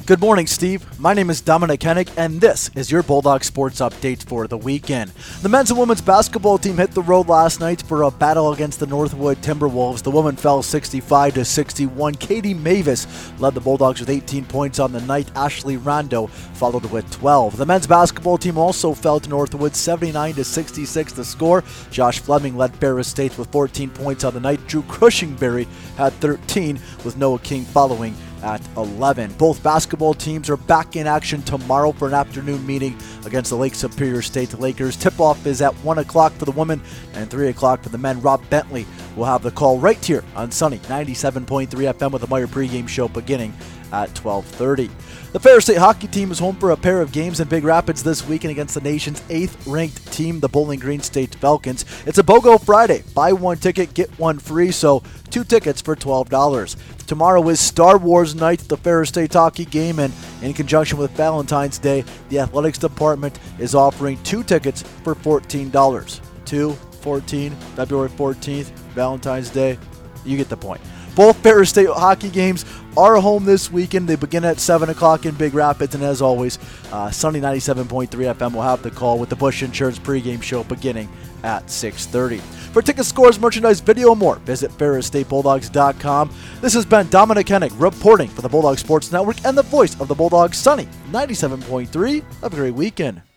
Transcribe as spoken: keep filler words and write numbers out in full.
Good morning, Steve. My name is Dominic Hennig, and this is your Bulldog Sports Update for the weekend. The men's and women's basketball team hit the road last night for a battle against the Northwood Timberwolves. The women fell sixty-five to sixty-one. Katie Mavis led the Bulldogs with eighteen points on the night. Ashley Rando followed with twelve. The men's basketball team also fell to Northwood seventy-nine to sixty-six to score. Josh Fleming led Ferris State with fourteen points on the night. Drew Cushingberry had thirteen, with Noah King following at eleven. Both basketball teams are back in action tomorrow for an afternoon meeting against the Lake Superior State Lakers. Tip-off is at one o'clock for the women and three o'clock for the men. Rob Bentley will have the call right here on Sunny ninety-seven point three F M with the Meyer pregame show beginning at twelve thirty. The Ferris State hockey team is home for a pair of games in Big Rapids this weekend against the nation's eighth-ranked team, the Bowling Green State Falcons. It's a BOGO Friday. Buy one ticket, get one free, so two tickets for twelve dollars. Tomorrow is Star Wars night, the Ferris State hockey game, and in conjunction with Valentine's Day, the athletics department is offering two tickets for fourteen dollars. two, fourteen, February fourteenth, Valentine's Day. You get the point. Both Ferris State hockey games are home this weekend. They begin at seven o'clock in Big Rapids, and as always, uh, Sunny ninety-seven point three F M will have the call with the Bush Insurance pregame show beginning at six thirty. For ticket scores, merchandise, video, and more, visit Ferris State Bulldogs dot com. This has been Dominic Hennig reporting for the Bulldog Sports Network and the voice of the Bulldogs, Sunny ninety-seven point three. Have a great weekend.